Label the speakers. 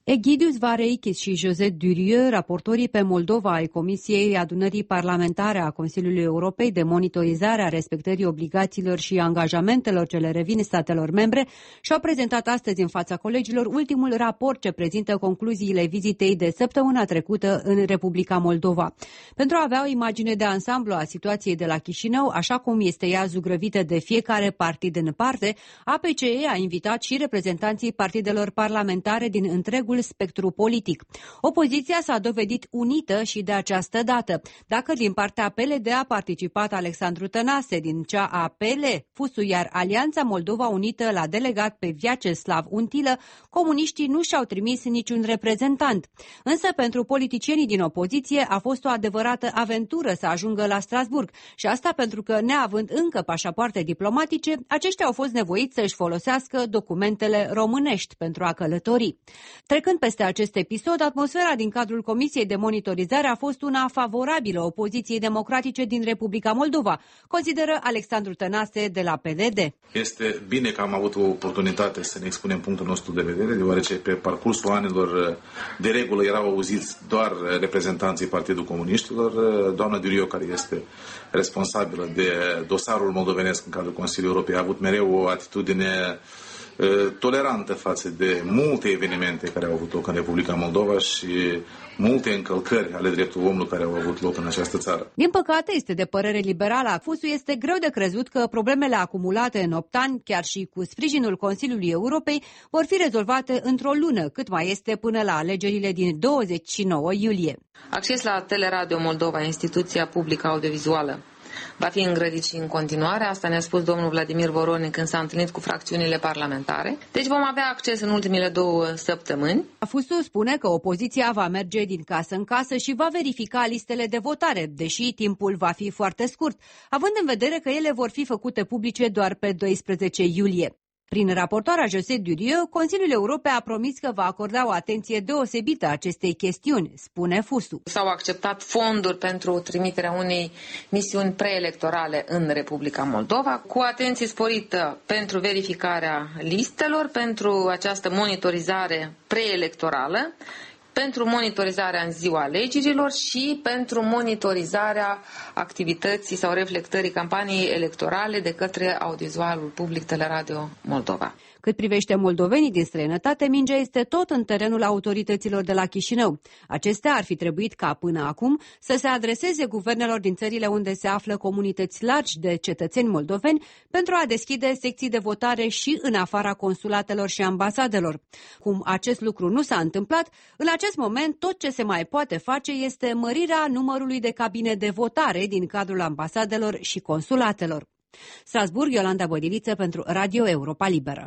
Speaker 1: Egidius Vareikis și José Durieux, raportorii pe Moldova ai Comisiei Adunării Parlamentare a Consiliului Europei de monitorizare a respectării obligațiilor și angajamentelor ce le revin statelor membre, și-au prezentat astăzi în fața colegilor ultimul raport ce prezintă concluziile vizitei de săptămâna trecută în Republica Moldova. Pentru a avea o imagine de ansamblu a situației de la Chișinău, așa cum este ea zugrăvită de fiecare partid în parte, APCE a invitat și reprezentanții partidelor parlamentare din întregul spectru politic. Opoziția s-a dovedit unită și de această dată. Dacă din partea PLD a participat Alexandru Tănase, din cea a PL, FUSU, iar Alianța Moldova Unită l-a delegat pe Vyacheslav Untilă, comuniștii nu și-au trimis niciun reprezentant. Însă pentru politicienii din opoziție a fost o adevărată aventură să ajungă la Strasburg, și asta pentru că, neavând încă pașapoarte diplomatice, aceștia au fost nevoiți să-și folosească documentele românești pentru a călători. Trecând peste acest episod, atmosfera din cadrul Comisiei de Monitorizare a fost una favorabilă opoziției democratice din Republica Moldova, consideră Alexandru Tănase de la PLD.
Speaker 2: Este bine că am avut o oportunitate să ne expunem punctul nostru de vedere, deoarece pe parcursul anilor de regulă erau auziți doar reprezentanții Partidului Comuniștilor. Doamna Durieux, care este responsabilă de dosarul moldovenesc în cadrul Consiliului Europei, a avut mereu o atitudine tolerantă față de multe evenimente care au avut loc în Republica Moldova și multe încălcări ale drepturilor omului care au avut loc în această țară.
Speaker 1: Din păcate, este de părere liberală a FUSU, este greu de crezut că problemele acumulate în 8 ani, chiar și cu sprijinul Consiliului Europei, vor fi rezolvate într-o lună, cât mai este până la alegerile din 29 iulie.
Speaker 3: Acces la Teleradio Moldova, instituția publică audiovizuală, va fi îngrădit și în continuare, asta ne-a spus domnul Vladimir Voronin când s-a întâlnit cu fracțiunile parlamentare. Deci vom avea acces în ultimele 2 săptămâni.
Speaker 1: FUSU spune că opoziția va merge din casă în casă și va verifica listele de votare, deși timpul va fi foarte scurt, având în vedere că ele vor fi făcute publice doar pe 12 iulie. Prin raportoarea José Durieux, Consiliul Europei a promis că va acorda o atenție deosebită acestei chestiuni, spune FUSU.
Speaker 3: S-au acceptat fonduri pentru trimiterea unei misiuni preelectorale în Republica Moldova, cu atenție sporită pentru verificarea listelor, pentru această monitorizare preelectorală, pentru monitorizarea în ziua alegerilor și pentru monitorizarea activității sau reflectării campaniei electorale de către audiovizualul public Teleradio Moldova.
Speaker 1: Cât privește moldovenii din străinătate, mingea este tot în terenul autorităților de la Chișinău. Acestea ar fi trebuit ca până acum să se adreseze guvernelor din țările unde se află comunități largi de cetățeni moldoveni pentru a deschide secții de votare și în afara consulatelor și ambasadelor. Cum acest lucru nu s-a întâmplat, în acest moment tot ce se mai poate face este mărirea numărului de cabine de votare din cadrul ambasadelor și consulatelor. Strasburg, Iolanda Bădiliță pentru Radio Europa Liberă.